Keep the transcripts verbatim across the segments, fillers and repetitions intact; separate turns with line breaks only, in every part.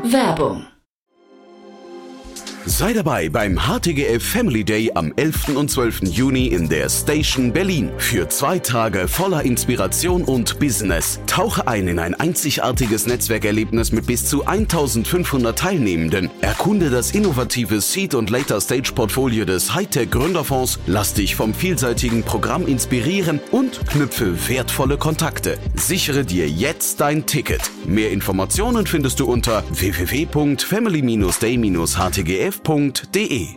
Werbung.
Sei dabei beim H T G F Family Day am elften und zwölften Juni in der Station Berlin. Für zwei Tage voller Inspiration und Business. Tauche ein in ein einzigartiges Netzwerkerlebnis mit bis zu eintausendfünfhundert Teilnehmenden. Erkunde das innovative Seed- und Later-Stage-Portfolio des Hightech-Gründerfonds. Lass dich vom vielseitigen Programm inspirieren und knüpfe wertvolle Kontakte. Sichere dir jetzt dein Ticket. Mehr Informationen findest du unter w w w punkt family day h t g f punkt d e.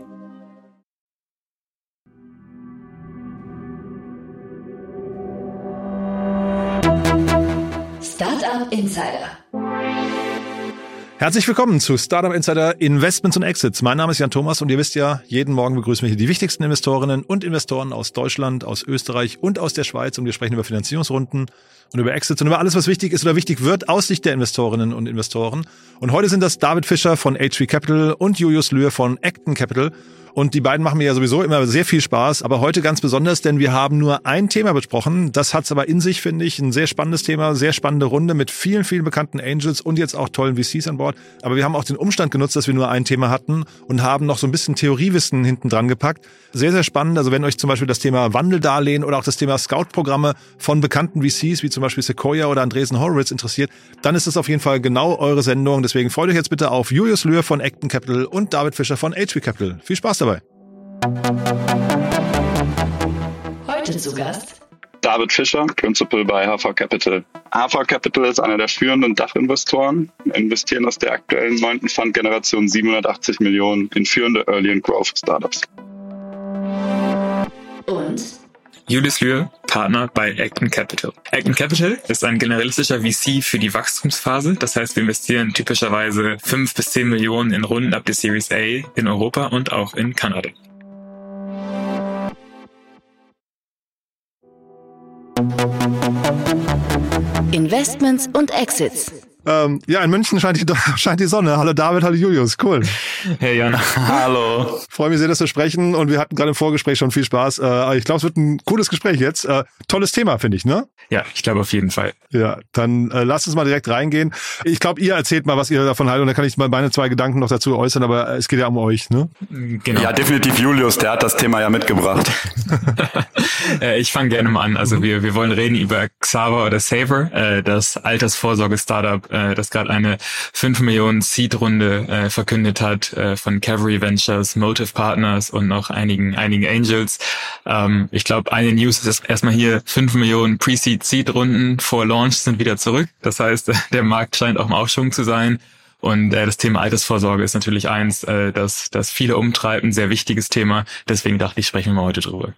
Startup Insider.
Herzlich willkommen zu Startup Insider Investments und Exits. Mein Name ist Jan Thomas und ihr wisst ja, jeden Morgen begrüßen wir hier die wichtigsten Investorinnen und Investoren aus Deutschland, aus Österreich und aus der Schweiz und wir sprechen über Finanzierungsrunden und über Exits und über alles, was wichtig ist oder wichtig wird aus Sicht der Investorinnen und Investoren. Und heute sind das David Fischer von H drei Capital und Julius Lühr von Acton Capital. Und die beiden machen mir ja sowieso immer sehr viel Spaß, aber heute ganz besonders, denn wir haben nur ein Thema besprochen. Das hat's aber in sich, finde ich, ein sehr spannendes Thema, sehr spannende Runde mit vielen, vielen bekannten Angels und jetzt auch tollen V Cs an Bord. Aber wir haben auch den Umstand genutzt, dass wir nur ein Thema hatten und haben noch so ein bisschen Theoriewissen hinten dran gepackt. Sehr, sehr spannend. Also wenn euch zum Beispiel das Thema Wandeldarlehen oder auch das Thema Scout-Programme von bekannten V Cs, wie zum Beispiel Sequoia oder Andreessen Horowitz interessiert, dann ist das auf jeden Fall genau eure Sendung. Deswegen freut euch jetzt bitte auf Julius Lühr von Acton Capital und David Fischer von H drei Capital. Viel Spaß dabei.
Heute zu Gast
David Fischer, Principal bei H V Capital. H V Capital ist einer der führenden Dachinvestoren, investieren aus der aktuellen neunten Fund-Generation siebenhundertachtzig Millionen in führende Early and Growth Startups.
und
Julius Lühr, Partner bei Acton Capital. Acton Capital ist ein generalistischer V C für die Wachstumsphase. Das heißt, wir investieren typischerweise fünf bis zehn Millionen in Runden ab der Series A in Europa und auch in Kanada.
Investments und Exits.
Ähm, ja, in München scheint die, scheint die Sonne. Hallo David, hallo Julius, cool.
Hey Jan, hallo.
Freue mich sehr, dass wir sprechen und wir hatten gerade im Vorgespräch schon viel Spaß. Äh, ich glaube, es wird ein cooles Gespräch jetzt. Äh, tolles Thema, finde ich, ne?
Ja, ich glaube auf jeden Fall.
Ja, dann äh, lasst uns mal direkt reingehen. Ich glaube, ihr erzählt mal, was ihr davon haltet und dann kann ich mal meine zwei Gedanken noch dazu äußern, aber es geht ja um euch, ne?
Genau.
Ja, definitiv Julius, der hat das Thema ja mitgebracht.
äh, ich fange gerne mal an. Also wir wir wollen reden über Xaver oder Saver, äh, das Altersvorsorge-Startup, äh, das gerade eine fünf Millionen Seed-Runde äh, verkündet hat äh, von Cavalry Ventures, Motive Partners und noch einigen einigen Angels. Ähm, ich glaube, eine News ist erstmal hier, fünf Millionen Pre-Seed Seed-Runden vor Launch sind wieder zurück. Das heißt, der Markt scheint auch im Aufschwung zu sein. Und äh, das Thema Altersvorsorge ist natürlich eins, äh, das das viele umtreibt, ein sehr wichtiges Thema. Deswegen dachte ich, sprechen wir mal heute drüber.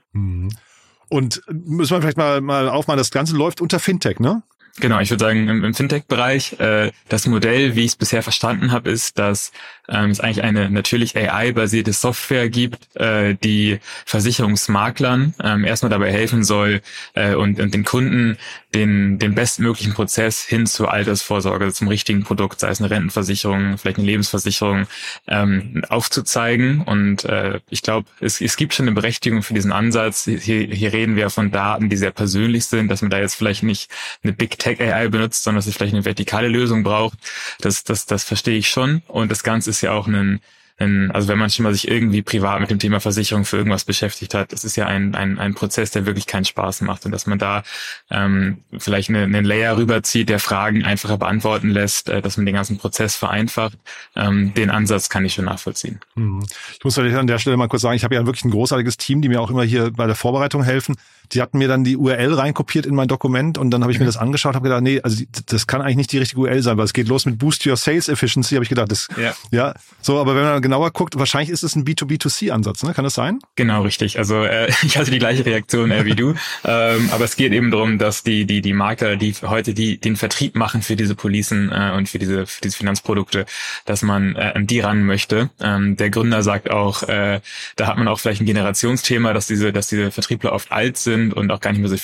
Und müssen wir vielleicht mal, mal aufmachen, das Ganze läuft unter Fintech, ne?
Genau, ich würde sagen, im, im Fintech-Bereich, äh, das Modell, wie ich es bisher verstanden habe, ist, dass ähm, es eigentlich eine natürlich A I-basierte Software gibt, äh, die Versicherungsmaklern ähm, erstmal dabei helfen soll äh, und, und den Kunden den den bestmöglichen Prozess hin zur Altersvorsorge, zum richtigen Produkt, sei es eine Rentenversicherung, vielleicht eine Lebensversicherung, ähm, aufzuzeigen. Und äh, ich glaube, es, es gibt schon eine Berechtigung für diesen Ansatz. Hier, hier reden wir von Daten, die sehr persönlich sind, dass man da jetzt vielleicht nicht eine Big Tech A I benutzt, sondern dass es vielleicht eine vertikale Lösung braucht. Das, das, das verstehe ich schon. Und das Ganze ist ja auch ein, ein, also wenn man schon mal sich irgendwie privat mit dem Thema Versicherung für irgendwas beschäftigt hat, das ist ja ein, ein, ein Prozess, der wirklich keinen Spaß macht. Und dass man da ähm, vielleicht eine, einen Layer rüberzieht, der Fragen einfacher beantworten lässt, äh, dass man den ganzen Prozess vereinfacht, ähm, den Ansatz kann ich schon nachvollziehen.
Ich muss vielleicht an der Stelle mal kurz sagen, ich habe ja wirklich ein großartiges Team, die mir auch immer hier bei der Vorbereitung helfen. Die hatten mir dann die U R L reinkopiert in mein Dokument und dann habe ich mir das angeschaut, habe gedacht, nee, also das kann eigentlich nicht die richtige U R L sein, weil es geht los mit Boost Your Sales Efficiency, habe ich gedacht, das ja. ja, so, aber wenn man genauer guckt, wahrscheinlich ist es ein B zwei B zwei C Ansatz, ne? Kann das sein?
Genau, richtig. Also äh, ich hatte die gleiche Reaktion äh, wie du, ähm, aber es geht eben darum, dass die die die Makler, die heute die den Vertrieb machen für diese Policen äh, und für diese für diese Finanzprodukte, dass man äh, an die ran möchte. Ähm, der Gründer sagt auch, äh, da hat man auch vielleicht ein Generationsthema, dass diese dass diese Vertriebler oft alt sind und auch gar nicht mehr so viele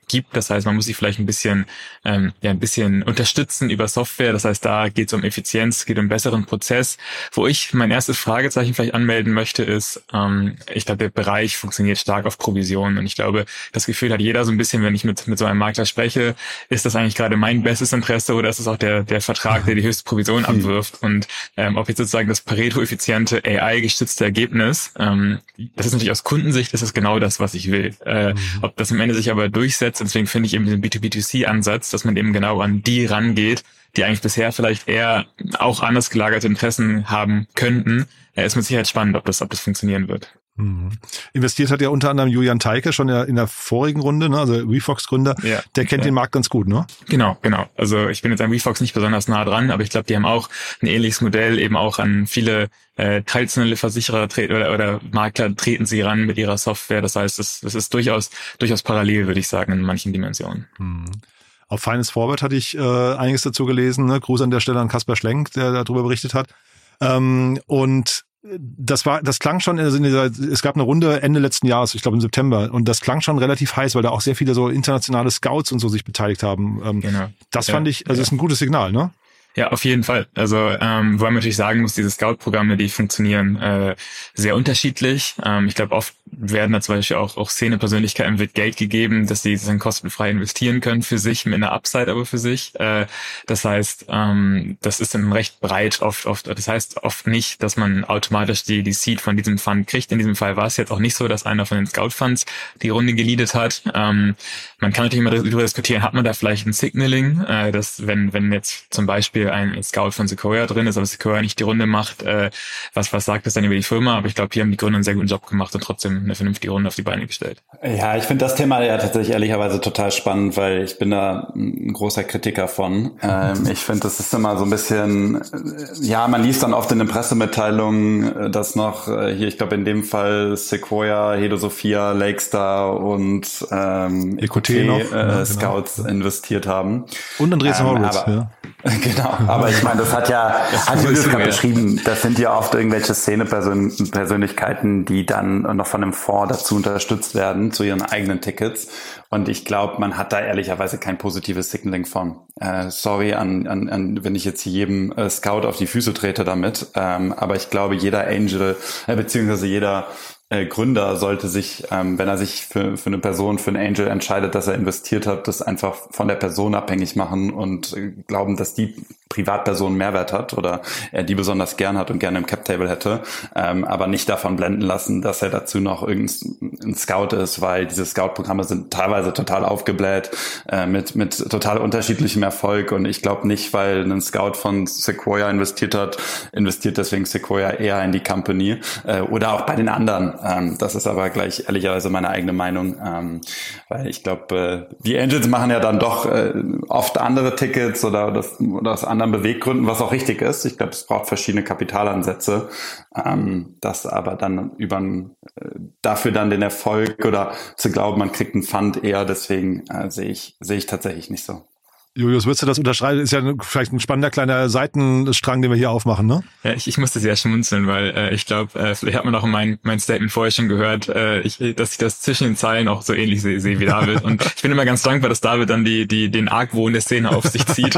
gibt. Das heißt, man muss sich vielleicht ein bisschen, ähm, ja, ein bisschen unterstützen über Software. Das heißt, da geht es um Effizienz, geht um einen besseren Prozess. Wo ich mein erstes Fragezeichen vielleicht anmelden möchte, ist, ähm, ich glaube, der Bereich funktioniert stark auf Provisionen. Und ich glaube, das Gefühl hat jeder so ein bisschen, wenn ich mit, mit so einem Makler spreche, ist das eigentlich gerade mein bestes Interesse oder ist es auch der, der Vertrag, der die höchste Provision abwirft? Und ähm, ob jetzt sozusagen das Pareto-effiziente A I-gestützte Ergebnis, ähm, das ist natürlich aus Kundensicht, das ist genau das, was ich will. Äh, mhm. Ob das am Ende sich aber durchsetzt, deswegen finde ich eben diesen B zwei B zwei C-Ansatz, dass man eben genau an die rangeht, die eigentlich bisher vielleicht eher auch anders gelagerte Interessen haben könnten, äh, ist mit Sicherheit spannend, ob das, ob das funktionieren wird.
Mhm. Investiert hat ja unter anderem Julian Teike schon in der vorigen Runde, ne? Also WeFox-Gründer, ja, der kennt ja. den Markt ganz gut, ne?
Genau, genau. Also ich bin jetzt an WeFox nicht besonders nah dran, aber ich glaube, die haben auch ein ähnliches Modell, eben auch an viele äh, traditionelle Versicherer tre- oder, oder Makler treten sie ran mit ihrer Software. Das heißt, es, es ist durchaus durchaus parallel, würde ich sagen, in manchen Dimensionen.
Mhm. Auf Finance Forward hatte ich äh, einiges dazu gelesen, ne? Gruß an der Stelle an Kaspar Schlenk, der darüber berichtet hat. Ähm, und Das war, das klang schon, also in dieser, es gab eine Runde Ende letzten Jahres, ich glaube im September, und das klang schon relativ heiß, weil da auch sehr viele so internationale Scouts und so sich beteiligt haben. Ähm, genau. Das fand ja, ich, also ja. ist ein gutes Signal, ne?
Ja, auf jeden Fall. Also ähm, wo man natürlich sagen muss, diese Scout-Programme, die funktionieren äh, sehr unterschiedlich. Ähm, ich glaube, oft werden da zum Beispiel auch, auch Szenepersönlichkeiten wird Geld gegeben, dass sie dann kostenfrei investieren können für sich, mit einer Upside aber für sich. Äh, das heißt, ähm, das ist dann recht breit oft, oft. Das heißt oft nicht, dass man automatisch die, die Seed von diesem Fund kriegt. In diesem Fall war es jetzt auch nicht so, dass einer von den Scout-Funds die Runde geleadet hat. Ähm, man kann natürlich immer darüber diskutieren, hat man da vielleicht ein Signaling, äh, dass wenn, wenn jetzt zum Beispiel ein Scout von Sequoia drin ist, aber Sequoia nicht die Runde macht, äh, was was sagt das dann über die Firma? Aber ich glaube, hier haben die Gründer einen sehr guten Job gemacht und trotzdem eine vernünftige Runde auf die Beine gestellt.
Ja, ich finde das Thema ja tatsächlich ehrlicherweise total spannend, weil ich bin da ein großer Kritiker von. Ähm, ich finde, das ist immer so ein bisschen, ja, man liest dann oft in den Pressemitteilungen, dass noch äh, hier, ich glaube in dem Fall Sequoia, Hedo Sophia, Lakestar und ähm, E Q T noch, äh, ja, Scouts genau. investiert haben.
Und Andreas
ähm,
Horowitz,
aber,
ja.
Genau, aber ich meine, das hat ja, hat Julius gerade beschrieben, das sind ja oft irgendwelche Szenepersönlichkeiten, die dann noch von einem Fonds dazu unterstützt werden, zu ihren eigenen Tickets. Und ich glaube, man hat da ehrlicherweise kein positives Signaling von. Äh, sorry, an, an, an, wenn ich jetzt jedem äh, Scout auf die Füße trete damit. Ähm, aber ich glaube, jeder Angel, äh, beziehungsweise jeder äh, Gründer sollte sich, ähm, wenn er sich für, für eine Person, für einen Angel entscheidet, dass er investiert hat, das einfach von der Person abhängig machen und äh, glauben, dass die Privatperson Mehrwert hat oder er die besonders gern hat und gerne im Cap-Table hätte, ähm, aber nicht davon blenden lassen, dass er dazu noch irgendein Scout ist, weil diese Scout-Programme sind teilweise total aufgebläht, äh, mit mit total unterschiedlichem Erfolg und ich glaube nicht, weil ein Scout von Sequoia investiert hat, investiert deswegen Sequoia eher in die Company äh, oder auch bei den anderen. Ähm, das ist aber gleich ehrlicherweise meine eigene Meinung, ähm, weil ich glaube, äh, die Angels machen ja dann doch äh, oft andere Tickets oder das, oder das anderen Beweggründen, was auch richtig ist. Ich glaube, es braucht verschiedene Kapitalansätze, ähm, das aber dann über äh, dafür dann den Erfolg oder zu glauben, man kriegt einen Fund eher, deswegen äh, sehe ich sehe ich tatsächlich nicht so.
Julius, würdest du das unterschreiben? Ist ja vielleicht ein spannender kleiner Seitenstrang, den wir hier aufmachen, ne?
Ja, ich, ich musste sehr schmunzeln, weil äh, ich glaube, äh, vielleicht hat man auch mein mein Statement vorher schon gehört, äh, ich, dass ich das zwischen den Zeilen auch so ähnlich sehe seh wie David. Und ich bin immer ganz dankbar, dass David dann die die den Argwohn der Szene auf sich zieht.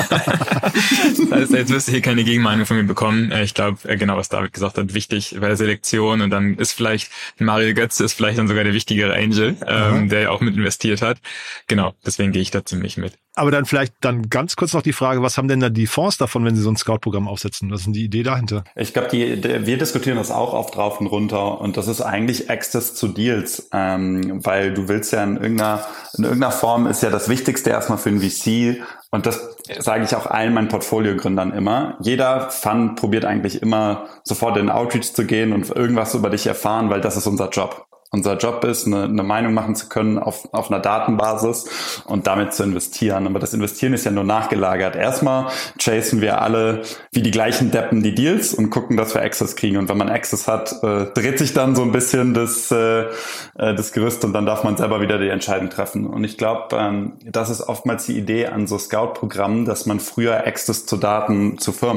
Also jetzt wirst du hier keine Gegenmeinung von mir bekommen. Äh, ich glaube, äh, genau, was David gesagt hat, wichtig bei der Selektion. Und dann ist vielleicht Mario Götze ist vielleicht dann sogar der wichtigere Angel, ähm, mhm. der ja auch mit investiert hat. Genau, deswegen gehe ich da ziemlich mit.
Aber dann vielleicht dann ganz kurz noch die Frage, was haben denn da die Fonds davon, wenn sie so ein Scout-Programm aufsetzen? Was ist denn die Idee dahinter?
Ich glaube, die, die, wir diskutieren das auch oft rauf und runter und das ist eigentlich Access zu Deals, ähm, weil du willst ja in irgendeiner, in irgendeiner Form ist ja das Wichtigste erstmal für einen V C und das sage ich auch allen meinen Portfoliogründern immer. Jeder Fund probiert eigentlich immer sofort in Outreach zu gehen und irgendwas über dich erfahren, weil das ist unser Job. Unser Job ist, eine, eine Meinung machen zu können auf, auf einer Datenbasis und damit zu investieren. Aber das Investieren ist ja nur nachgelagert. Erstmal chasen wir alle wie die gleichen Deppen die Deals und gucken, dass wir Access kriegen. Und wenn man Access hat, äh, dreht sich dann so ein bisschen das, äh, das Gerüst und dann darf man selber wieder die Entscheidung treffen. Und ich glaube, ähm, das ist oftmals die Idee an so Scout-Programmen, dass man früher Access zu Daten zu Firmen hat.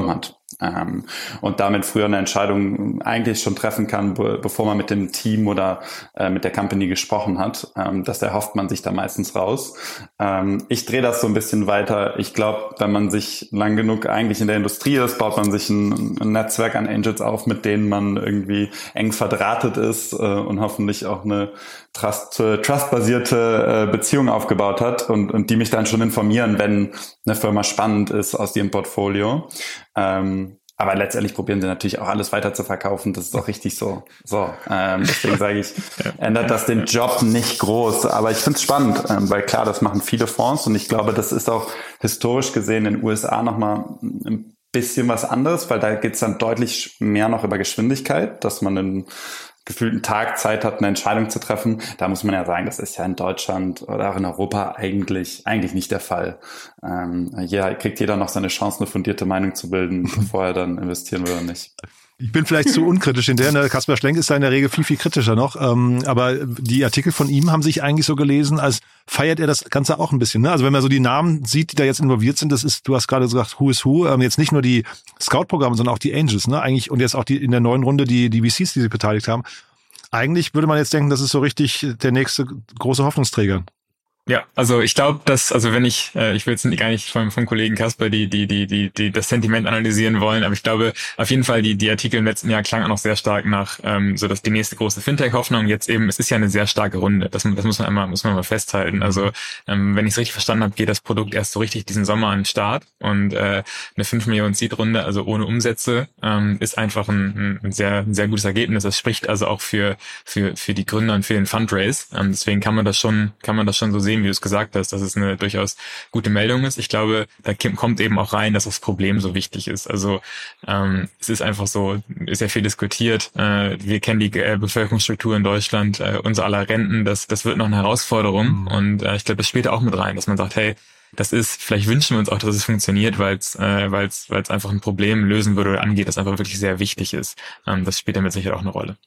Ähm, und damit früher eine Entscheidung eigentlich schon treffen kann, be- bevor man mit dem Team oder äh, mit der Company gesprochen hat. Ähm, das erhofft man sich da meistens raus. Ähm, ich drehe das so ein bisschen weiter. Ich glaube, wenn man sich lang genug eigentlich in der Industrie ist, baut man sich ein, ein Netzwerk an Angels auf, mit denen man irgendwie eng verdrahtet ist äh, und hoffentlich auch eine Trust, äh, trustbasierte äh, Beziehung aufgebaut hat und, und die mich dann schon informieren, wenn eine Firma spannend ist aus ihrem Portfolio. Ähm, aber letztendlich probieren sie natürlich auch alles weiter zu verkaufen. Das ist auch richtig so. So, ähm, deswegen sage ich, ändert das den Job nicht groß. Aber ich finde es spannend, ähm, weil klar, das machen viele Fonds und ich glaube, das ist auch historisch gesehen in den U S A nochmal ein bisschen was anderes, weil da geht es dann deutlich mehr noch über Geschwindigkeit, dass man einen gefühlten Tag Zeit hat, eine Entscheidung zu treffen. Da muss man ja sagen, das ist ja in Deutschland oder auch in Europa eigentlich eigentlich nicht der Fall. Ähm, hier kriegt jeder noch seine Chance, eine fundierte Meinung zu bilden, bevor er dann investieren will oder nicht.
Ich bin vielleicht zu unkritisch in der, ne? Kaspar Schlenk ist da in der Regel viel, viel kritischer noch. Ähm, aber die Artikel von ihm haben sich eigentlich so gelesen, als feiert er das Ganze auch ein bisschen. Ne? Also wenn man so die Namen sieht, die da jetzt involviert sind, das ist, du hast gerade gesagt, Who is Who, ähm, jetzt nicht nur die Scout-Programme, sondern auch die Angels, ne? Eigentlich, und jetzt auch die in der neuen Runde die, die V Cs, die sich beteiligt haben. Eigentlich würde man jetzt denken, das ist so richtig der nächste große Hoffnungsträger.
Ja, also ich glaube, dass, also wenn ich, äh, ich will jetzt gar nicht vom, vom Kollegen Kasper die, die, die, die, die, das Sentiment analysieren wollen, aber ich glaube, auf jeden Fall die, die Artikel im letzten Jahr klangen auch noch sehr stark nach, ähm, so dass die nächste große Fintech-Hoffnung jetzt eben, es ist ja eine sehr starke Runde, das, das muss man einmal, muss man mal festhalten. Also, ähm, wenn ich es richtig verstanden habe, geht das Produkt erst so richtig diesen Sommer an den Start und, äh, eine fünf Millionen Seed-Runde, also ohne Umsätze, ähm, ist einfach ein, ein sehr, ein sehr gutes Ergebnis. Das spricht also auch für, für, für die Gründer und für den Fundraise. Ähm, deswegen kann man das schon, kann man das schon so sehen, wie du es gesagt hast, dass es eine durchaus gute Meldung ist. Ich glaube, da kommt eben auch rein, dass das Problem so wichtig ist. Also ähm, es ist einfach so, ist ja viel diskutiert. Äh, wir kennen die äh, Bevölkerungsstruktur in Deutschland, äh, unser aller Renten, das das wird noch eine Herausforderung. Mhm. Und äh, ich glaube, das spielt auch mit rein, dass man sagt, hey, das ist, vielleicht wünschen wir uns auch, dass es funktioniert, weil es äh, weil es weil es einfach ein Problem lösen würde oder angeht, das einfach wirklich sehr wichtig ist. Ähm, das spielt damit sicher auch eine Rolle.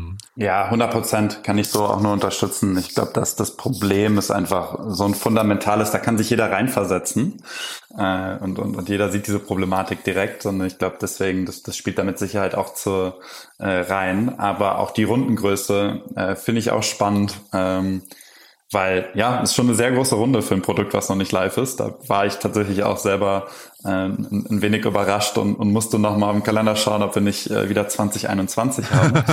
Ja, hundert Prozent kann ich so auch nur unterstützen. Ich glaube, dass das Problem ist einfach so ein fundamentales, da kann sich jeder reinversetzen äh, und, und, und jeder sieht diese Problematik direkt und ich glaube deswegen, das, das spielt da mit Sicherheit auch zu äh, rein. Aber auch die Rundengröße äh, finde ich auch spannend, ähm, weil ja, ist schon eine sehr große Runde für ein Produkt, was noch nicht live ist. Da war ich tatsächlich auch selber äh, ein, ein wenig überrascht und, und musste noch mal im Kalender schauen, ob wir nicht äh, wieder zwanzig einundzwanzig haben.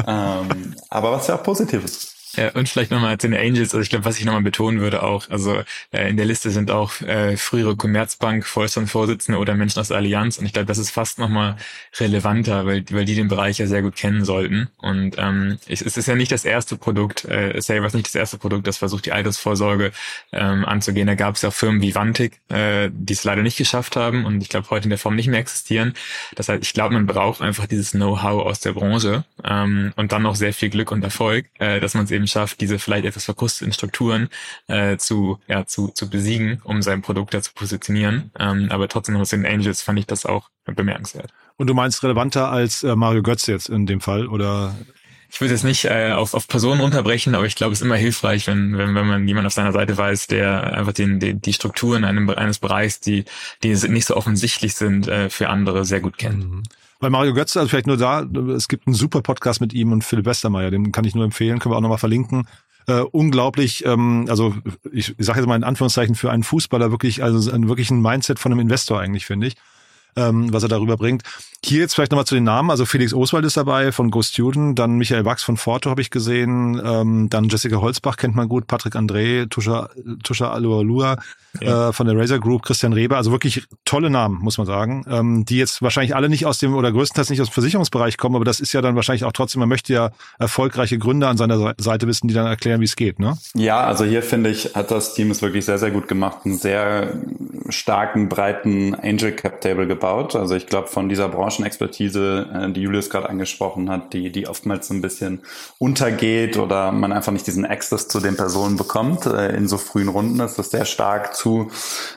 ähm, aber was ja auch positiv ist.
Ja, und vielleicht nochmal zu den Angels, also ich glaube, was ich nochmal betonen würde auch, also äh, in der Liste sind auch äh, frühere Commerzbank-Vorstandsvorsitzende oder Menschen aus der Allianz und ich glaube, das ist fast nochmal relevanter, weil weil die den Bereich ja sehr gut kennen sollten und ähm, es, es ist ja nicht das erste Produkt, äh, Saver ist nicht das erste Produkt, das versucht die Altersvorsorge ähm, anzugehen. Da gab es ja auch Firmen wie Vantic, äh, die es leider nicht geschafft haben und ich glaube, heute in der Form nicht mehr existieren. Das heißt, ich glaube, man braucht einfach dieses Know-how aus der Branche ähm, und dann noch sehr viel Glück und Erfolg, äh, dass man es eben schafft, diese vielleicht etwas verkrusteten Strukturen äh, zu ja zu zu besiegen, um sein Produkt da zu positionieren. Ähm, aber trotzdem aus den Angels fand ich das auch bemerkenswert.
Und du meinst relevanter als äh, Mario Götze jetzt in dem Fall, oder?
Ich würde es nicht äh, auf auf Personen runterbrechen, aber ich glaube, es ist immer hilfreich, wenn wenn wenn man jemanden auf seiner Seite weiß, der einfach den, den die Strukturen einem, eines Bereichs, die die nicht so offensichtlich sind, äh, für andere sehr gut kennt.
Mhm. Weil Mario Götze, also vielleicht nur da, es gibt einen super Podcast mit ihm und Philipp Westermeier, den kann ich nur empfehlen, können wir auch nochmal verlinken. Äh, unglaublich, ähm, also ich, ich sage jetzt mal in Anführungszeichen für einen Fußballer wirklich, also ein, wirklich ein Mindset von einem Investor eigentlich, finde ich, ähm, was er darüber bringt. Hier jetzt vielleicht nochmal zu den Namen, also Felix Oswald ist dabei von Go Student, dann Michael Wachs von Forto habe ich gesehen, ähm, dann Jessica Holzbach kennt man gut, Patrick André, Tusha, Tusha Alualua ja. äh, von der Razer Group, Christian Reber, also wirklich tolle Namen, muss man sagen, ähm, die jetzt wahrscheinlich alle nicht aus dem, oder größtenteils nicht aus dem Versicherungsbereich kommen, aber das ist ja dann wahrscheinlich auch trotzdem, man möchte ja erfolgreiche Gründer an seiner Seite wissen, die dann erklären, wie es geht, ne?
Ja, also hier finde ich, hat das Team es wirklich sehr, sehr gut gemacht, einen sehr starken, breiten Angel Cap Table gebaut, also ich glaube von dieser Branchenexpertise, die Julius gerade angesprochen hat, die die oftmals so ein bisschen untergeht oder man einfach nicht diesen Access zu den Personen bekommt in so frühen Runden. Das ist sehr stark zu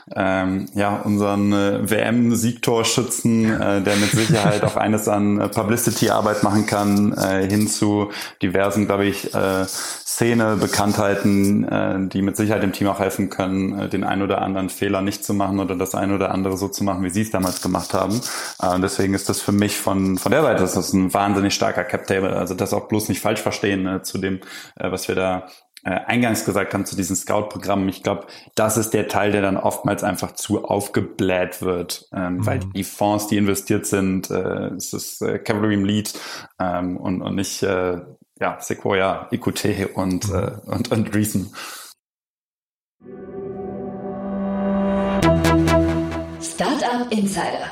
ähm, ja unseren äh, W M-Siegtorschützen, äh, der mit Sicherheit auch eines an äh, Publicity-Arbeit machen kann, äh, hin zu diversen, glaube ich, äh, Szene-Bekanntheiten, äh, die mit Sicherheit dem Team auch helfen können, äh, den ein oder anderen Fehler nicht zu machen oder das ein oder andere so zu machen, wie sie es damals gemacht gemacht haben. Äh, und deswegen ist das für mich von von der Seite, das ist ein wahnsinnig starker Cap-Table. Also das auch bloß nicht falsch verstehen äh, zu dem, äh, was wir da äh, eingangs gesagt haben, zu diesen Scout-Programmen. Ich glaube, das ist der Teil, der dann oftmals einfach zu aufgebläht wird, ähm, mhm. weil die Fonds, die investiert sind, äh, es ist äh, Cavalry im Lead ähm, und, und nicht äh, ja, Sequoia, E Q T und, mhm. äh, und, und Reason.
Startup Insider.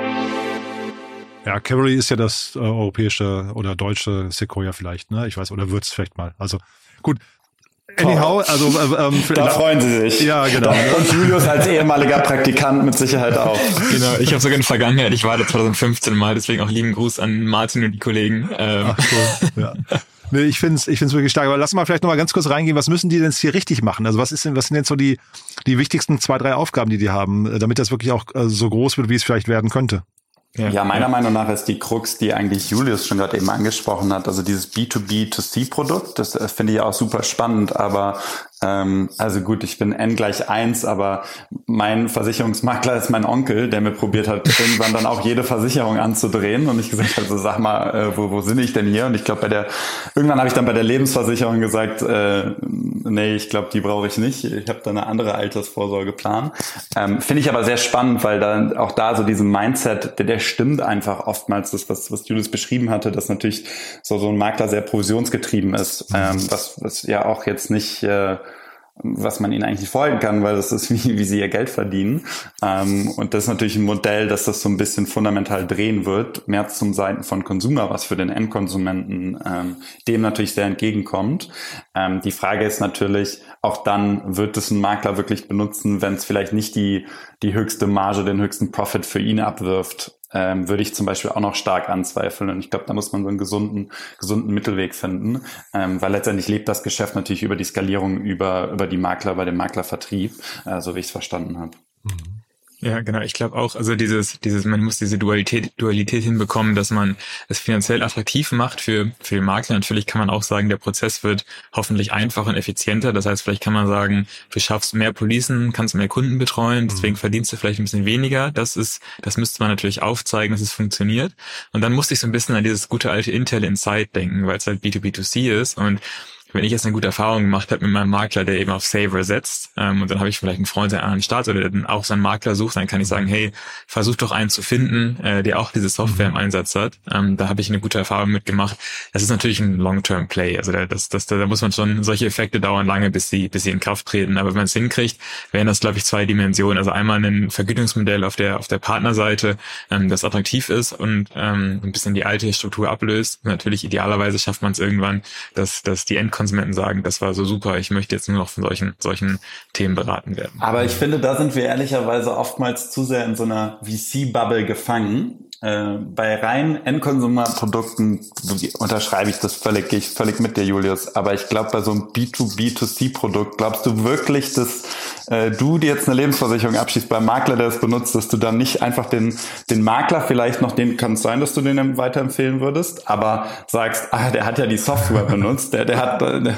Ja, Cavalry ist ja das äh, europäische oder deutsche Sequoia vielleicht, ne? Ich weiß, oder wird's vielleicht mal. Also gut. Anyhow, also äh, ähm,
da freuen Sie sich.
Ja, genau.
Und Julius als ehemaliger Praktikant mit Sicherheit auch.
Genau, ich habe sogar in der Vergangenheit, ich war da zwanzig fünfzehn mal, deswegen auch lieben Gruß an Martin und die Kollegen. Ähm.
Ach so, ja. Nee, ich find's, ich find's wirklich stark. Aber lass mal vielleicht noch mal ganz kurz reingehen. Was müssen die denn jetzt hier richtig machen? Also was ist denn, was sind jetzt so die, die wichtigsten zwei, drei Aufgaben, die die haben, damit das wirklich auch äh, so groß wird, wie es vielleicht werden könnte?
Ja, ja, meiner ja. Meinung nach ist die Krux, die eigentlich Julius schon gerade eben angesprochen hat, also dieses B to B to C Produkt, das finde ich auch super spannend, aber ähm, also gut, ich bin N gleich eins, aber mein Versicherungsmakler ist mein Onkel, der mir probiert hat, irgendwann dann auch jede Versicherung anzudrehen und ich gesagt habe, so sag mal, äh, wo, wo bin ich denn hier? Und ich glaube, bei der, irgendwann habe ich dann bei der Lebensversicherung gesagt, äh, nee, ich glaube, die brauche ich nicht. Ich habe da eine andere Altersvorsorgeplan. Ähm, finde ich aber sehr spannend, weil dann auch da so diesen Mindset, der, der stimmt einfach oftmals, das, was, was Julius beschrieben hatte, dass natürlich so, so ein Makler sehr provisionsgetrieben ist, ähm, was, was ja auch jetzt nicht, äh, was man ihnen eigentlich nicht folgen kann, weil das ist, wie, wie sie ihr Geld verdienen. Ähm, und das ist natürlich ein Modell, dass das so ein bisschen fundamental drehen wird, mehr zum Seiten von Consumer, was für den Endkonsumenten ähm, dem natürlich sehr entgegenkommt. Ähm, die Frage ist natürlich, auch dann wird es ein Makler wirklich benutzen, wenn es vielleicht nicht die, die höchste Marge, den höchsten Profit für ihn abwirft. Ähm, würde ich zum Beispiel auch noch stark anzweifeln. Und ich glaube, da muss man so einen gesunden, gesunden Mittelweg finden, ähm, weil letztendlich lebt das Geschäft natürlich über die Skalierung, über, über die Makler, bei dem Maklervertrieb, äh, so wie ich es verstanden habe.
Mhm.
Ja, genau. Ich glaube auch, also dieses, dieses, man muss diese Dualität, Dualität hinbekommen, dass man es finanziell attraktiv macht für, für den Makler. Natürlich kann man auch sagen, der Prozess wird hoffentlich einfacher und effizienter. Das heißt, vielleicht kann man sagen, du schaffst mehr Policen, kannst mehr Kunden betreuen, deswegen mhm. verdienst du vielleicht ein bisschen weniger. Das ist, das müsste man natürlich aufzeigen, dass es funktioniert. Und dann musste ich so ein bisschen an dieses gute alte Intel Inside denken, weil es halt B to B to C ist und wenn ich jetzt eine gute Erfahrung gemacht habe mit meinem Makler, der eben auf Saver setzt, ähm, und dann habe ich vielleicht einen Freund, der an den Start oder der dann auch seinen Makler sucht, dann kann ich sagen, hey, versuch doch einen zu finden, äh, der auch diese Software im Einsatz hat. Ähm, da habe ich eine gute Erfahrung mitgemacht. Das ist natürlich ein Long-Term-Play. Also da, das, das, da muss man schon, solche Effekte dauern lange, bis sie, bis sie in Kraft treten. Aber wenn man es hinkriegt, wären das, glaube ich, zwei Dimensionen. Also einmal ein Vergütungsmodell auf der auf der Partnerseite, ähm, das attraktiv ist und ähm, ein bisschen die alte Struktur ablöst. Und natürlich idealerweise schafft man es irgendwann, dass, dass die Endkonsumenten sagen, das war so super, ich möchte jetzt nur noch von solchen solchen Themen beraten werden.
Aber ich finde, da sind wir ehrlicherweise oftmals zu sehr in so einer V C-Bubble gefangen. Äh, bei rein Endkonsumerprodukten unterschreibe ich das völlig, gehe ich völlig mit dir, Julius. Aber ich glaube, bei so einem B to B to C-Produkt, glaubst du wirklich, dass äh, du dir jetzt eine Lebensversicherung abschließt beim Makler, der es benutzt, dass du dann nicht einfach den den Makler vielleicht noch, den kann es sein, dass du den weiterempfehlen würdest, aber sagst, ah, der hat ja die Software benutzt, der der hat äh,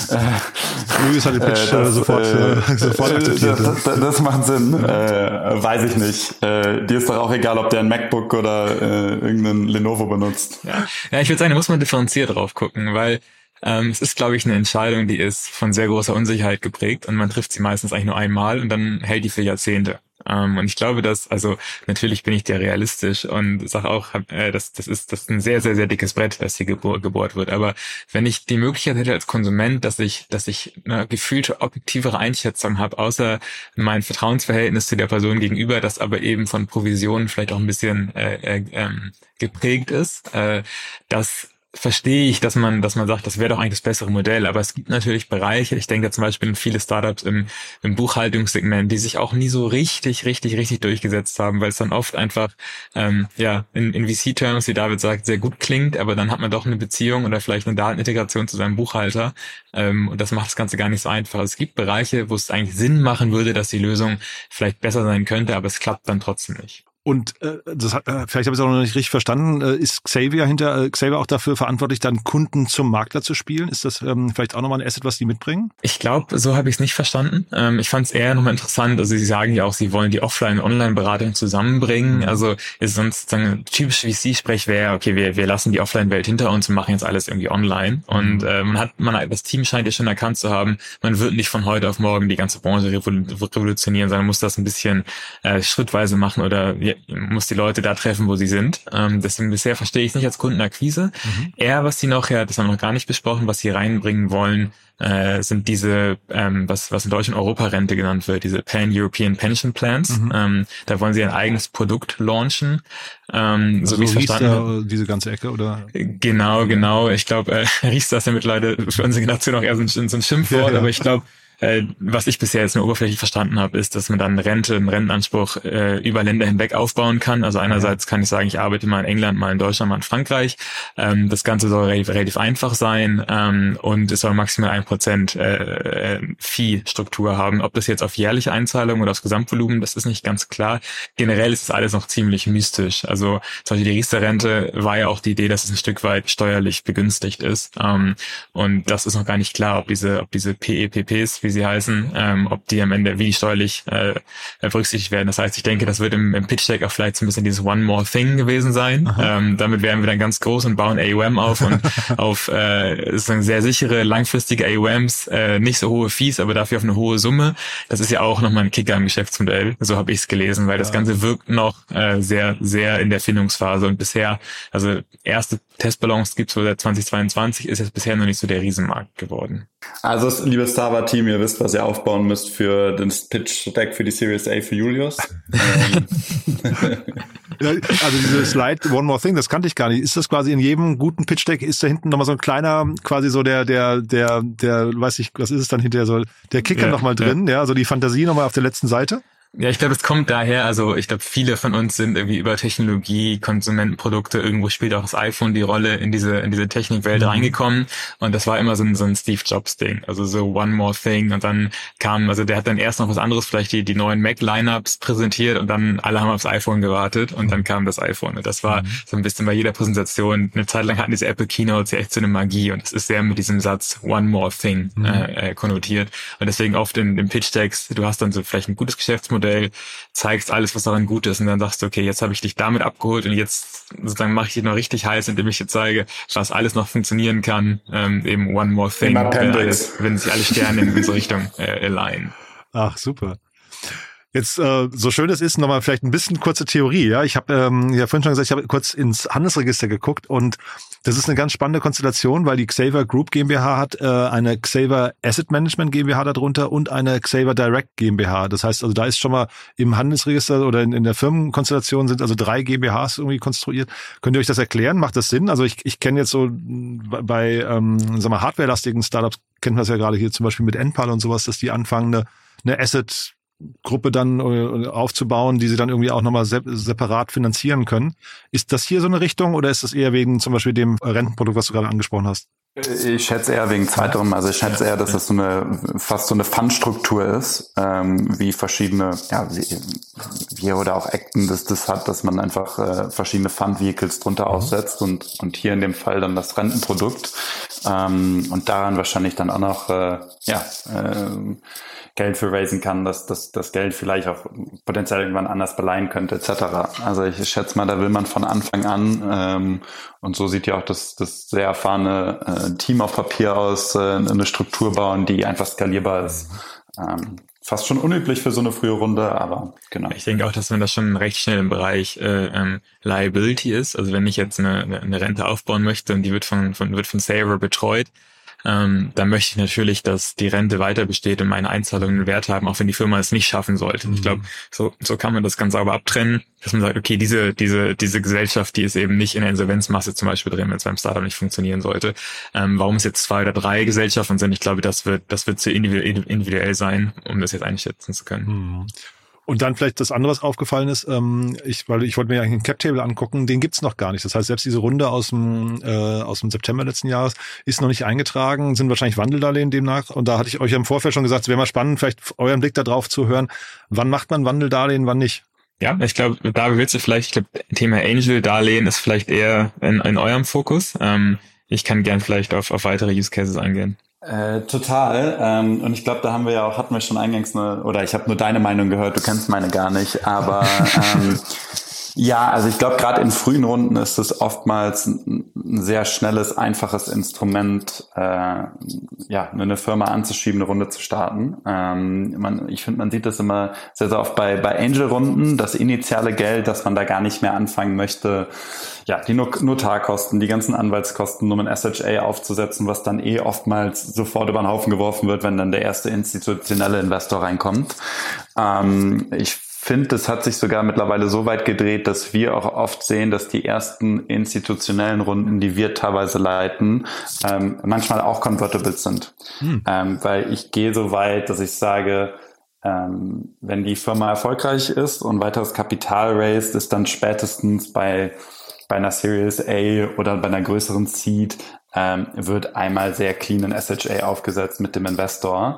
Julius hat den Pitch äh, das, sofort, äh, sofort akzeptiert.
Das, das, das macht Sinn, äh, weiß ich nicht. Äh, dir ist doch auch egal, ob der ein MacBook oder äh, irgendeinen Lenovo benutzt.
Ja, ja, ich würde sagen, da muss man differenziert drauf gucken, weil ähm, es ist, glaube ich, eine Entscheidung, die ist von sehr großer Unsicherheit geprägt und man trifft sie meistens eigentlich nur einmal und dann hält die für Jahrzehnte. Ähm, und ich glaube, dass, also natürlich bin ich der realistisch und sage auch, äh, dass das ist das ist ein sehr, sehr, sehr dickes Brett, das hier gebohr, gebohrt wird. Aber wenn ich die Möglichkeit hätte als Konsument, dass ich, dass ich eine gefühlte objektivere Einschätzung habe, außer mein Vertrauensverhältnis zu der Person gegenüber, das aber eben von Provisionen vielleicht auch ein bisschen äh, äh, ähm, geprägt ist, äh, das verstehe ich, dass man, dass man sagt, das wäre doch eigentlich das bessere Modell. Aber es gibt natürlich Bereiche, ich denke da zum Beispiel an viele Startups im, im Buchhaltungssegment, die sich auch nie so richtig, richtig, richtig durchgesetzt haben, weil es dann oft einfach, ähm, ja, in, in V C-Terms, wie David sagt, sehr gut klingt, aber dann hat man doch eine Beziehung oder vielleicht eine Datenintegration zu seinem Buchhalter. Ähm, und das macht das Ganze gar nicht so einfach. Es gibt Bereiche, wo es eigentlich Sinn machen würde, dass die Lösung vielleicht besser sein könnte, aber es klappt dann trotzdem nicht.
Und äh, das hat, äh, vielleicht habe ich es auch noch nicht richtig verstanden, äh, ist Xavier hinter äh, Xavier auch dafür verantwortlich, dann Kunden zum Makler zu spielen? Ist das ähm, vielleicht auch nochmal ein Asset, was die mitbringen?
Ich glaube, so habe ich es nicht verstanden. Ähm, ich fand es eher nochmal interessant, also sie sagen ja auch, sie wollen die Offline- und Online-Beratung zusammenbringen. Mhm. Also ist sonst sagen, typisch V C-Sprech wäre, okay, wir wir lassen die Offline-Welt hinter uns und machen jetzt alles irgendwie online. Und äh, man hat, man das Team scheint ja schon erkannt zu haben, man wird nicht von heute auf morgen die ganze Branche revolutionieren, sondern muss das ein bisschen äh, schrittweise machen oder ja, muss die Leute da treffen, wo sie sind. Ähm, deswegen bisher verstehe ich es nicht als Kundenakquise. Mhm. Eher, was sie noch, ja, das haben wir noch gar nicht besprochen, was sie reinbringen wollen, äh, sind diese, ähm, was was in Deutschland Europarente genannt wird, diese Pan-European Pension Plans. Mhm. Ähm, da wollen sie ein eigenes Produkt launchen. Ähm, also so wie ich es verstanden habe.
Diese ganze Ecke, oder?
Genau, genau. Ich glaube, äh, Riester ist ja mittlerweile für unsere Generation auch eher so ein, so ein Schimpfwort, ja, ja. aber ich glaube, Äh, was ich bisher jetzt nur oberflächlich verstanden habe, ist, dass man dann Rente, einen Rentenanspruch äh, über Länder hinweg aufbauen kann. Also einerseits kann ich sagen, ich arbeite mal in England, mal in Deutschland, mal in Frankreich. Ähm, das Ganze soll relativ, relativ einfach sein ähm, und es soll maximal ein Prozent äh, Fee-Struktur haben. Ob das jetzt auf jährliche Einzahlungen oder aufs Gesamtvolumen, das ist nicht ganz klar. Generell ist das alles noch ziemlich mystisch. Also zum Beispiel die Riester-Rente war ja auch die Idee, dass es ein Stück weit steuerlich begünstigt ist. Ähm, und das ist noch gar nicht klar, ob diese, ob diese P E P Ps, wie sie heißen, ähm, ob die am Ende wie steuerlich äh, berücksichtigt werden. Das heißt, ich denke, das wird im, im Pitch-Deck auch vielleicht so ein bisschen dieses One More Thing gewesen sein. Ähm, damit werden wir dann ganz groß und bauen A U M auf und auf äh, sozusagen sehr sichere, langfristige A U Ms, äh, nicht so hohe Fees, aber dafür auf eine hohe Summe. Das ist ja auch nochmal ein Kicker im Geschäftsmodell. So habe ich es gelesen, weil das Ganze wirkt noch äh, sehr, sehr in der Findungsphase und bisher, also erste Testballons gibt es seit zwanzig zweiundzwanzig, ist jetzt bisher noch nicht so der Riesenmarkt geworden.
Also, liebes Startup-Team, ihr wisst, was ihr aufbauen müsst für das Pitch-Deck für die Series A für Julius.
Ja, also diese Slide One More Thing, das kannte ich gar nicht. Ist das quasi in jedem guten Pitch-Deck, ist da hinten nochmal so ein kleiner, quasi so der, der, der, der, weiß ich, was ist es dann hinterher so, der Kicker ja, nochmal drin, ja. ja, also die Fantasie nochmal auf der letzten Seite?
Ja, ich glaube, es kommt daher, also ich glaube, viele von uns sind irgendwie über Technologie, Konsumentenprodukte, irgendwo spielt auch das iPhone die Rolle, in diese in diese Technikwelt mhm. reingekommen und das war immer so ein, so ein Steve Jobs Ding, also so One More Thing und dann kam, also der hat dann erst noch was anderes, vielleicht die die neuen Mac-Lineups präsentiert und dann alle haben aufs iPhone gewartet und dann kam das iPhone und das war mhm. so ein bisschen bei jeder Präsentation, eine Zeit lang hatten diese Apple Keynotes ja echt so eine Magie und es ist sehr mit diesem Satz One More Thing mhm. äh, konnotiert und deswegen oft in, in Pitch-Decks, du hast dann so vielleicht ein gutes Geschäftsmodell, zeigst alles, was daran gut ist und dann sagst du, okay, jetzt habe ich dich damit abgeholt und jetzt sozusagen mache ich dich noch richtig heiß, indem ich dir zeige, was alles noch funktionieren kann, ähm, eben One More Thing, wenn, alles, wenn sich alle Sterne in unsere Richtung äh, alignen.
Ach, super. Jetzt, äh, so schön es ist, nochmal vielleicht ein bisschen kurze Theorie. Ja, ich habe ähm, ja vorhin schon gesagt, ich habe kurz ins Handelsregister geguckt und das ist eine ganz spannende Konstellation, weil die Xavier Group GmbH hat äh, eine Xavier Asset Management GmbH darunter und eine Xavier Direct GmbH. Das heißt, also da ist schon mal im Handelsregister oder in, in der Firmenkonstellation sind also drei GmbHs irgendwie konstruiert. Könnt ihr euch das erklären? Macht das Sinn? Also ich, ich kenne jetzt so bei ähm, sag mal hardwarelastigen Startups, kennt man das ja gerade hier zum Beispiel mit Enpal und sowas, dass die anfangen, eine, eine Asset Gruppe dann aufzubauen, die sie dann irgendwie auch nochmal separat finanzieren können. Ist das hier so eine Richtung oder ist das eher wegen zum Beispiel dem Rentenprodukt, was du gerade angesprochen hast?
Ich schätze eher wegen zweiterem, also ich schätze eher, dass das so eine, fast so eine Fundstruktur ist, ähm, wie verschiedene, ja, wie, wie oder auch Acten das, das hat, dass man einfach äh, verschiedene Fund-Vehicles drunter aufsetzt und, und hier in dem Fall dann das Rentenprodukt, ähm, und daran wahrscheinlich dann auch noch, äh, ja, äh, Geld für raisen kann, dass das das Geld vielleicht auch potenziell irgendwann anders beleihen könnte, et cetera. Also ich schätze mal, da will man von Anfang an, ähm, und so sieht ja auch das das sehr erfahrene äh, Team auf Papier aus, äh, eine Struktur bauen, die einfach skalierbar ist. Ähm, fast schon unüblich für so eine frühe Runde, aber genau.
Ich denke auch, dass man das schon recht schnell im Bereich äh, ähm, Liability ist. Also wenn ich jetzt eine, eine Rente aufbauen möchte und die wird von, von wird von Saver betreut, Ähm, dann möchte ich natürlich, dass die Rente weiter besteht und meine Einzahlungen einen Wert haben, auch wenn die Firma es nicht schaffen sollte. Mhm. Ich glaube, so so kann man das ganz sauber abtrennen, dass man sagt, okay, diese diese diese Gesellschaft, die ist eben nicht in der Insolvenzmasse zum Beispiel drin, wenn es beim Startup nicht funktionieren sollte. Ähm, warum es jetzt zwei oder drei Gesellschaften sind, ich glaube, das wird das wird zu individuell sein, um das jetzt einschätzen zu können.
Mhm. Und dann vielleicht das andere, was aufgefallen ist, ähm, ich, weil ich wollte mir eigentlich einen Cap-Table angucken, den gibt's noch gar nicht. Das heißt, selbst diese Runde aus dem äh, aus dem September letzten Jahres ist noch nicht eingetragen, sind wahrscheinlich Wandeldarlehen demnach. Und da hatte ich euch im Vorfeld schon gesagt, es wäre mal spannend, vielleicht euren Blick da drauf zu hören. Wann macht man Wandeldarlehen, wann nicht?
Ja, ich glaube, da willst du vielleicht, ich glaube, Thema Angel-Darlehen ist vielleicht eher in, in eurem Fokus. Ähm, ich kann gern vielleicht auf, auf weitere Use Cases eingehen.
Äh, total. Ähm, und ich glaube, da haben wir ja auch, hatten wir schon eingangs eine, oder ich habe nur deine Meinung gehört, du kennst meine gar nicht, aber ähm, ja, also ich glaube, gerade in frühen Runden ist es oftmals ein sehr schnelles, einfaches Instrument, äh, ja, eine Firma anzuschieben, eine Runde zu starten. Ähm, man, ich finde, man sieht das immer sehr, sehr oft bei, bei Angel-Runden, das initiale Geld, dass man da gar nicht mehr anfangen möchte, ja, die Notarkosten, die ganzen Anwaltskosten, um ein S H A aufzusetzen, was dann eh oftmals sofort über den Haufen geworfen wird, wenn dann der erste institutionelle Investor reinkommt. Ähm, ich Ich finde, das hat sich sogar mittlerweile so weit gedreht, dass wir auch oft sehen, dass die ersten institutionellen Runden, die wir teilweise leiten, ähm, manchmal auch Convertibles sind. Hm. Ähm, weil ich gehe so weit, dass ich sage, ähm, wenn die Firma erfolgreich ist und weiteres Kapital raised, ist dann spätestens bei, bei einer Series A oder bei einer größeren Seed, ähm, wird einmal sehr clean ein S H A aufgesetzt mit dem Investor.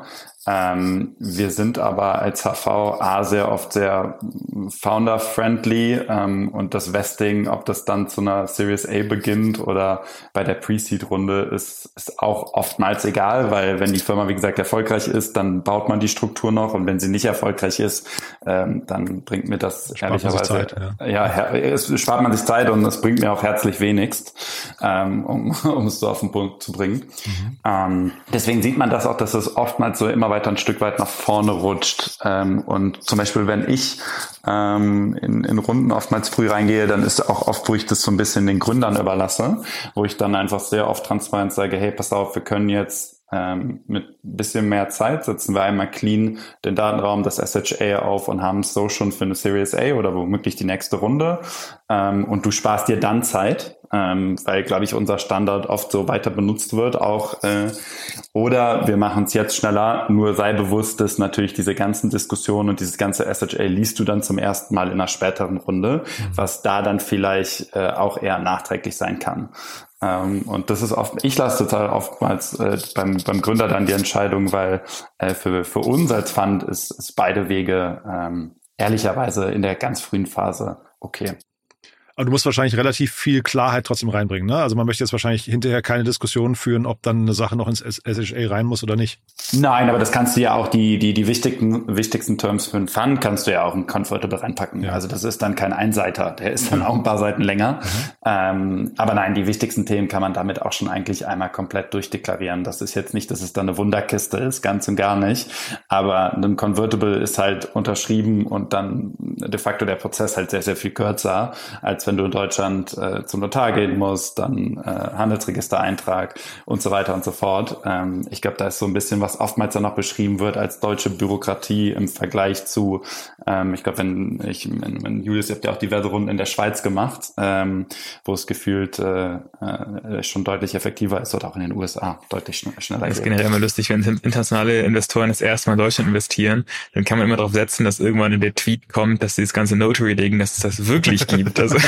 Ähm, wir sind aber als H V A sehr oft sehr founder-friendly ähm, und das Vesting, ob das dann zu einer Series A beginnt oder bei der Pre-Seed-Runde, ist, ist auch oftmals egal, weil wenn die Firma, wie gesagt, erfolgreich ist, dann baut man die Struktur noch und wenn sie nicht erfolgreich ist, ähm, dann bringt mir das spart ehrlicherweise, Zeit, ja. ja, es spart man sich Zeit und es bringt mir auch herzlich wenigst, ähm, um, um es so auf den Punkt zu bringen. Mhm. Ähm, deswegen sieht man das auch, dass es oftmals so immer weiter ein Stück weit nach vorne rutscht. Ähm, und zum Beispiel, wenn ich ähm, in, in Runden oftmals früh reingehe, dann ist auch oft, wo ich das so ein bisschen den Gründern überlasse, wo ich dann einfach sehr oft transparent sage, hey, pass auf, wir können jetzt ähm, mit ein bisschen mehr Zeit setzen wir einmal clean den Datenraum, das S H A auf und haben es so schon für eine Series A oder womöglich die nächste Runde. Ähm, und du sparst dir dann Zeit, ähm, weil, glaube ich, unser Standard oft so weiter benutzt wird auch. Äh, oder wir machen es jetzt schneller, nur sei bewusst, dass natürlich diese ganzen Diskussionen und dieses ganze S H A liest du dann zum ersten Mal in einer späteren Runde, mhm. was da dann vielleicht äh, auch eher nachträglich sein kann. Ähm, und das ist oft, ich lasse total oftmals äh, beim, beim Gründer dann die Entscheidung, weil äh, für, für uns als Fund ist, ist beide Wege ähm, ehrlicherweise in der ganz frühen Phase okay.
Aber du musst wahrscheinlich relativ viel Klarheit trotzdem reinbringen, ne? Also man möchte jetzt wahrscheinlich hinterher keine Diskussion führen, ob dann eine Sache noch ins S H A rein muss oder nicht.
Nein, aber das kannst du ja auch, die die die wichtigsten wichtigsten Terms für einen Fund kannst du ja auch in Convertible reinpacken. Ja. Also das ist dann kein Einseiter, der ist dann auch ein paar Seiten länger. Mhm. Ähm, aber nein, die wichtigsten Themen kann man damit auch schon eigentlich einmal komplett durchdeklarieren. Das ist jetzt nicht, dass es dann eine Wunderkiste ist, ganz und gar nicht. Aber ein Convertible ist halt unterschrieben und dann de facto der Prozess halt sehr, sehr viel kürzer, als wenn du in Deutschland äh, zum Notar gehen musst, dann äh, Handelsregistereintrag und so weiter und so fort. Ähm, ich glaube, da ist so ein bisschen, was oftmals dann noch beschrieben wird als deutsche Bürokratie im Vergleich zu, ähm, ich glaube, wenn ich, wenn, wenn Julius, ihr habt ja auch diverse Runden in der Schweiz gemacht, ähm, wo es gefühlt äh, äh, schon deutlich effektiver ist oder auch in den U S A deutlich schn- schneller geht.
Das ist generell immer lustig, wenn internationale Investoren das erste Mal in Deutschland investieren, dann kann man immer darauf setzen, dass irgendwann in der Tweet kommt, dass dieses ganze Notary-Ding, dass es das wirklich gibt. Also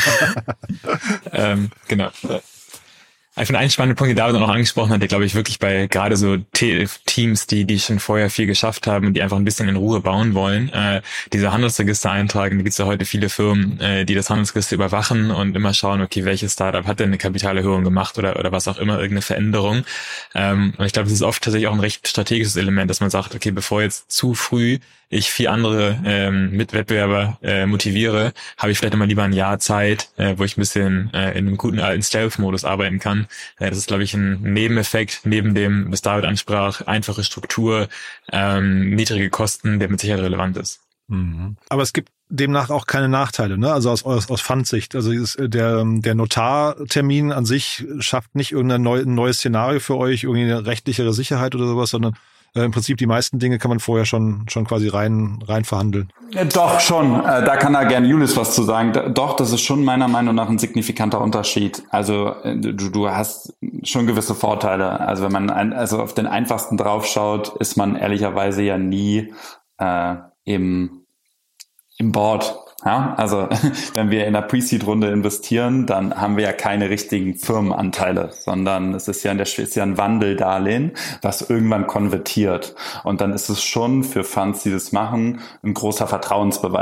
ähm, genau. Ich finde einen spannenden Punkt, den David auch angesprochen hat, der glaube ich wirklich bei gerade so Te- Teams, die die schon vorher viel geschafft haben und die einfach ein bisschen in Ruhe bauen wollen, äh, diese Handelsregister eintragen. Da gibt es ja heute viele Firmen, äh, die das Handelsregister überwachen und immer schauen, okay, welches Startup hat denn eine Kapitalerhöhung gemacht oder oder was auch immer, irgendeine Veränderung. Ähm, und ich glaube, das ist oft tatsächlich auch ein recht strategisches Element, dass man sagt, okay, bevor jetzt zu früh ich vier andere ähm, Mitwettbewerber äh, motiviere, habe ich vielleicht immer lieber ein Jahr Zeit, äh, wo ich ein bisschen äh, in einem guten alten Stealth-Modus arbeiten kann. Äh, das ist, glaube ich, ein Nebeneffekt neben dem, was David ansprach, einfache Struktur, ähm, niedrige Kosten, der mit Sicherheit relevant ist.
Mhm. Aber es gibt demnach auch keine Nachteile, ne? Also aus aus, aus Fundsicht. Also der der Notartermin an sich schafft nicht irgendein neu, ein neues Szenario für euch, irgendwie eine rechtlichere Sicherheit oder sowas, sondern äh, im Prinzip die meisten Dinge kann man vorher schon schon quasi rein rein verhandeln.
Ja, doch schon. Äh, da kann da gerne Julius was zu sagen. Da, doch, das ist schon meiner Meinung nach ein signifikanter Unterschied. Also du, du hast schon gewisse Vorteile. Also wenn man ein, also auf den einfachsten draufschaut, ist man ehrlicherweise ja nie äh, im im Board. Ja, also wenn wir in der Pre-Seed-Runde investieren, dann haben wir ja keine richtigen Firmenanteile, sondern es ist ja, in der, ist ja ein Wandeldarlehen, was irgendwann konvertiert. Und dann ist es schon für Funds, die das machen, ein großer Vertrauensbeweis.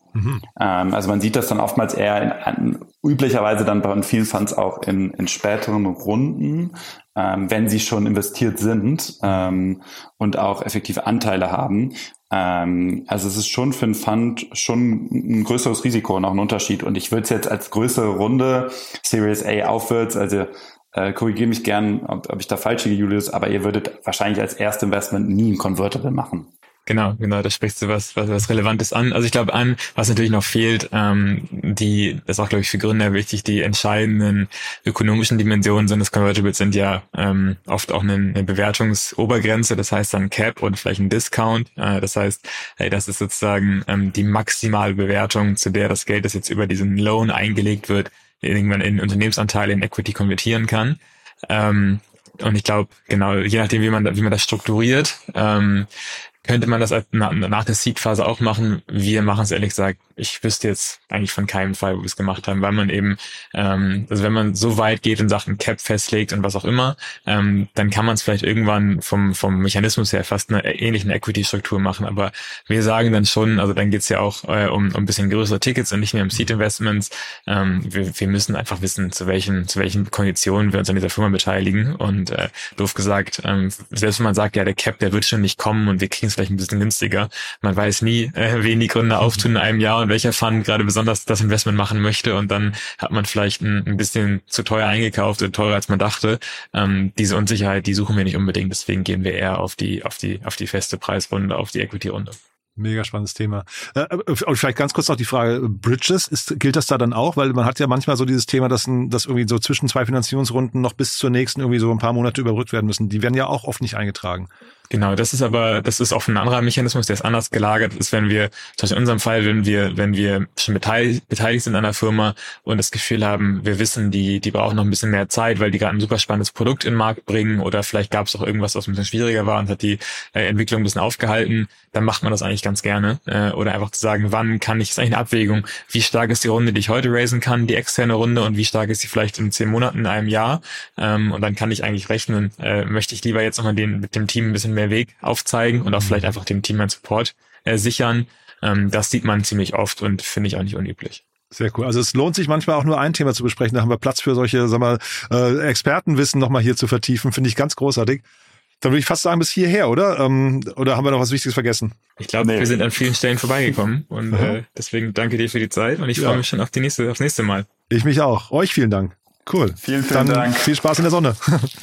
Mhm. Ähm, also man sieht das dann oftmals eher in, an, üblicherweise dann bei vielen Funds auch in, in späteren Runden, ähm, wenn sie schon investiert sind ähm, und auch effektive Anteile haben. Ähm, also es ist schon für einen Fund schon ein größeres Risiko und auch ein Unterschied. Und ich würde es jetzt als größere Runde, Series A aufwärts, also äh, korrigiere mich gern, ob, ob ich da falsch liege, Julius, aber ihr würdet wahrscheinlich als erstes Investment nie ein Convertible machen.
Genau, genau, da sprichst du was, was, was Relevantes an. Also ich glaube an, was natürlich noch fehlt, ähm, die, das ist auch, glaube ich, für Gründer wichtig, die entscheidenden ökonomischen Dimensionen so eines Convertibles sind ja ähm, oft auch eine, eine Bewertungsobergrenze, das heißt dann Cap oder vielleicht ein Discount. Äh, das heißt, hey, das ist sozusagen ähm, die maximale Bewertung, zu der das Geld, das jetzt über diesen Loan eingelegt wird, irgendwann in Unternehmensanteile in Equity konvertieren kann. Ähm, und ich glaube, genau, je nachdem, wie man, wie man das strukturiert, ähm, könnte man das nach der Seed-Phase auch machen. Wir machen es ehrlich gesagt, ich wüsste jetzt eigentlich von keinem Fall, wo wir es gemacht haben, weil man eben, ähm, also wenn man so weit geht und Sachen Cap festlegt und was auch immer, ähm, dann kann man es vielleicht irgendwann vom vom Mechanismus her fast eine ähnliche Equity-Struktur machen. Aber wir sagen dann schon, also dann geht's ja auch äh, um, um ein bisschen größere Tickets und nicht mehr um Seed-Investments. Ähm, wir, wir müssen einfach wissen, zu welchen zu welchen Konditionen wir uns an dieser Firma beteiligen. Und äh, doof gesagt, ähm, selbst wenn man sagt, ja, der Cap, der wird schon nicht kommen und wir kriegen es vielleicht ein bisschen günstiger. Man weiß nie, äh, wen die Gründer auftun in einem Jahr und welcher Fund gerade besonders das Investment machen möchte und dann hat man vielleicht ein, ein bisschen zu teuer eingekauft oder teurer als man dachte. Ähm, diese Unsicherheit, die suchen wir nicht unbedingt, deswegen gehen wir eher auf die auf die auf die feste Preisrunde, auf die Equity-Runde.
Mega spannendes Thema. Äh, und vielleicht ganz kurz noch die Frage, Bridges, ist, gilt das da dann auch? Weil man hat ja manchmal so dieses Thema, dass, ein, dass irgendwie so zwischen zwei Finanzierungsrunden noch bis zur nächsten irgendwie so ein paar Monate überbrückt werden müssen. Die werden ja auch oft nicht eingetragen.
Genau, das ist aber, das ist auch ein anderer Mechanismus, der ist anders gelagert. Das ist, wenn wir, zum Beispiel in unserem Fall, wenn wir, wenn wir schon beteiligt, beteiligt sind an einer Firma und das Gefühl haben, wir wissen, die, die brauchen noch ein bisschen mehr Zeit, weil die gerade ein super spannendes Produkt in den Markt bringen oder vielleicht gab es auch irgendwas, was ein bisschen schwieriger war und hat die äh, Entwicklung ein bisschen aufgehalten, dann macht man das eigentlich ganz gerne. Äh, oder einfach zu sagen, wann kann ich, das ist eigentlich eine Abwägung, wie stark ist die Runde, die ich heute raisen kann, die externe Runde und wie stark ist sie vielleicht in zehn Monaten, in einem Jahr. Ähm, und dann kann ich eigentlich rechnen, äh, möchte ich lieber jetzt nochmal den, mit dem Team ein bisschen mehr Weg aufzeigen und auch vielleicht einfach dem Team einen Support äh, sichern. Ähm, das sieht man ziemlich oft und finde ich auch nicht unüblich.
Sehr cool. Also es lohnt sich manchmal auch nur ein Thema zu besprechen. Da haben wir Platz für solche, sag mal, äh, Expertenwissen nochmal hier zu vertiefen. Finde ich ganz großartig. Dann würde ich fast sagen, bis hierher, oder? Ähm, oder haben wir noch was Wichtiges vergessen?
Ich glaube, nee. Wir sind an vielen Stellen vorbeigekommen und äh, deswegen danke dir für die Zeit und ich ja. freue mich schon auf die nächste, aufs nächste Mal.
Ich mich auch. Euch vielen Dank. Cool.
Vielen, vielen
Dann
Dank.
Viel Spaß in der Sonne.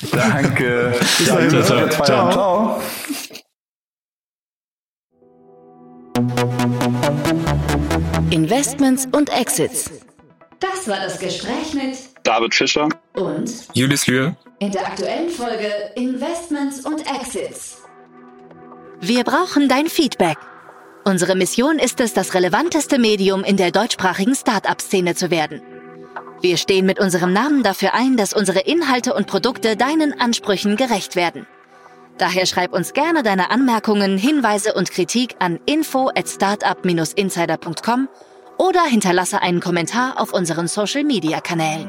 Danke.
Bis dahin.
Ciao. Ciao. Ciao. Ciao.
Investments und Exits. Das war das Gespräch mit
David Fischer
und
Julius Lühr
in der aktuellen Folge Investments und Exits.
Wir brauchen dein Feedback. Unsere Mission ist es, das relevanteste Medium in der deutschsprachigen Start-up-Szene zu werden. Wir stehen mit unserem Namen dafür ein, dass unsere Inhalte und Produkte deinen Ansprüchen gerecht werden. Daher schreib uns gerne deine Anmerkungen, Hinweise und Kritik an info at startup dash insider punkt com oder hinterlasse einen Kommentar auf unseren Social-Media-Kanälen.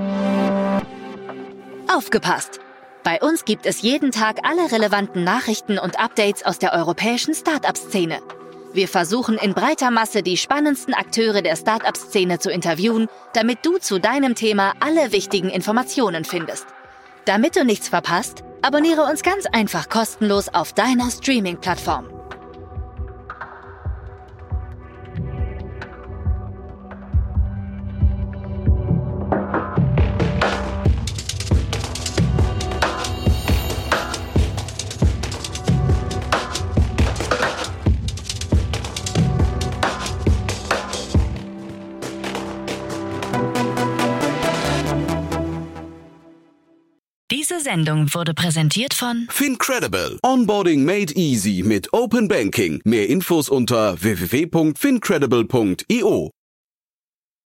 Aufgepasst! Bei uns gibt es jeden Tag alle relevanten Nachrichten und Updates aus der europäischen Start-up-Szene. Wir versuchen in breiter Masse die spannendsten Akteure der Start-up-Szene zu interviewen, damit du zu deinem Thema alle wichtigen Informationen findest. Damit du nichts verpasst, abonniere uns ganz einfach kostenlos auf deiner Streaming-Plattform. Diese Sendung wurde präsentiert von
Fincredible. Onboarding made easy mit Open Banking. Mehr Infos unter w w w punkt fincredible punkt i o.